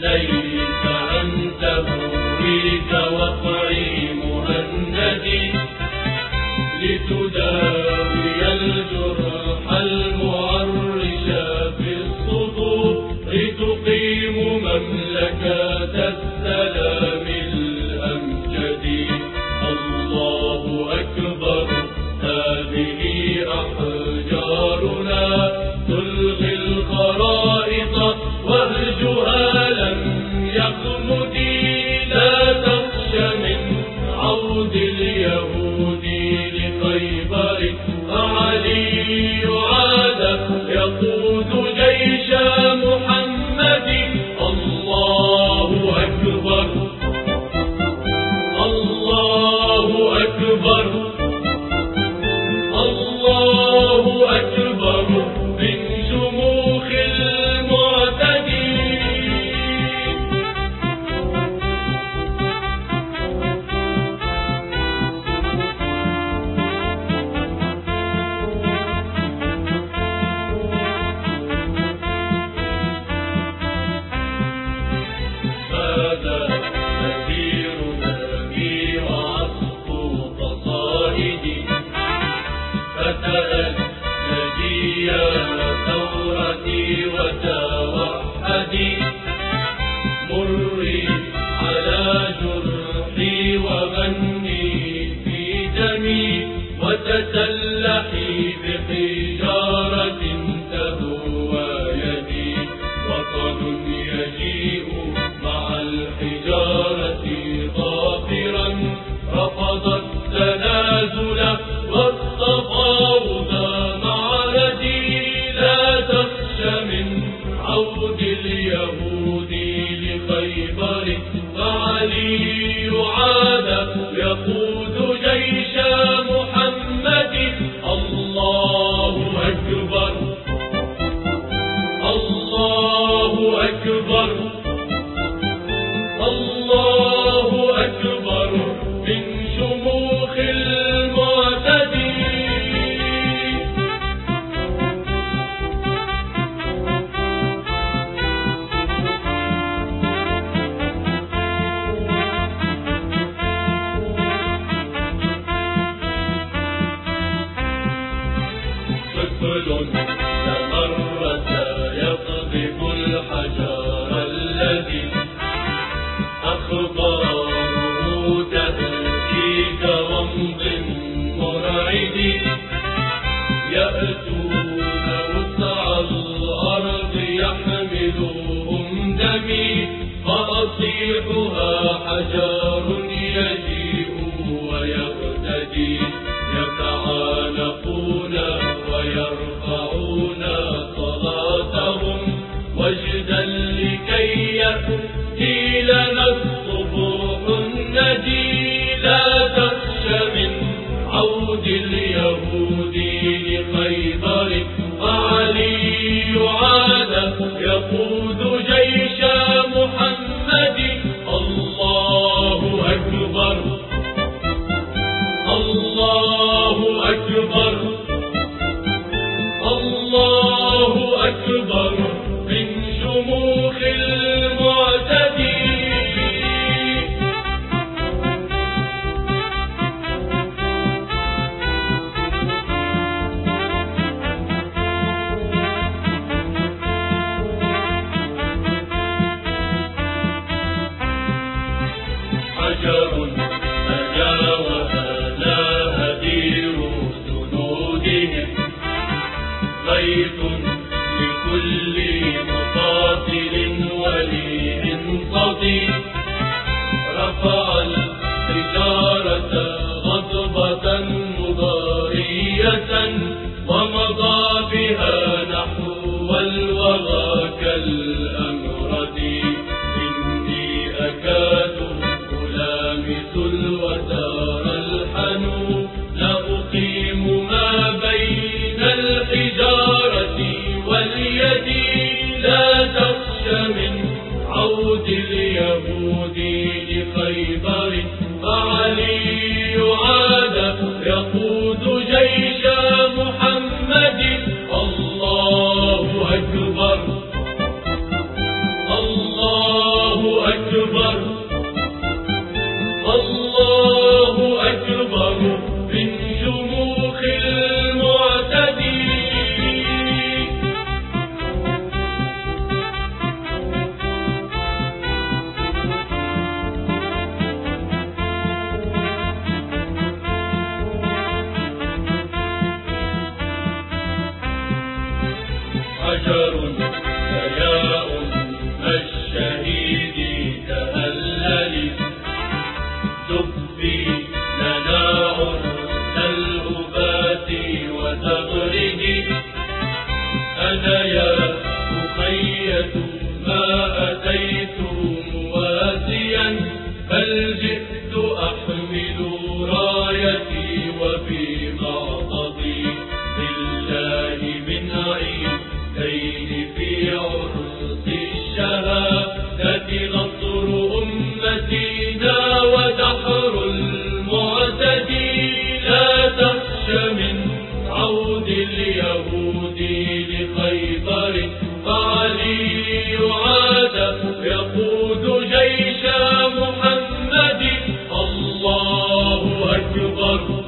ليس أنت بوريك وقعي مهندي لتداوي الجرح المعرش في الصدور لتقيم مملكة السلام الأمجد. الله أكبر هذه أحجارنا تلغي الخرائط وهجها لم يخمد. لا تخش من عود اليهود لخيبر فعلي عاد يقود جيش محمد. الله أكبر الله أكبر الله أكبر من شموخ المعتدين. هذا نذير دمي وعصف قصائدي فتأجدي يا ثورتي وتوحدي. مري على جرحي وغني في دمي وتسلحي بحجارة تهوى يدي. وطن يجيء مع الحجارة ظافرا رفض التنازل والتفاوض مع ردي. لا تخش من عود اليهود لخيبر فعلي عاد يقود جيش محمد. الله أكبر الله أكبر الله أكبر من شموخ المعتدين. طفل تمرس يقذف الحجر الذي أخباره تهديك رمض مرعد. يأتون وسع الأرض يحملهم دمي فأصيحها حجر يجيء ويغتدي. يتعانقون ويرفعون صلاتهم وجدا لكي يأتي لنا الصبح الندي. لا تخش من عود اليهود لخيبر فعلي عاد يقود جيش محمد. الله أكبر الله أكبر الله أكبر من شموخ المعتدين. حجر تجاوز هدير جنودهم غيث لكل مقاتل ولي صديق. رفع الحجارة غضبة مضارية ومضى بها نحو الوغى كالأمرد. إني أكاد ألامس الوتار الحنون لأقيم ما بين الحجارة واليد. لا تخش من عود اليهود لخيبر فعلي عاد يقود جيش محمد. الله أكبر الله أكبر الله أكبر من شموخ المعتدي حجر سياء الشهيد تهلل تبدي لنا عرس الأبات وتغرد أنا يا أخية ما أتيت مواسيا بل جئت أحمل رايتي وفي معطفي لله من عيدين في عرس الشهادة نصر أمتنا ودحر المعتدي لا تخش من عود اليهود لخيبر فعلي عاد يقود جيش محمد الله أكبر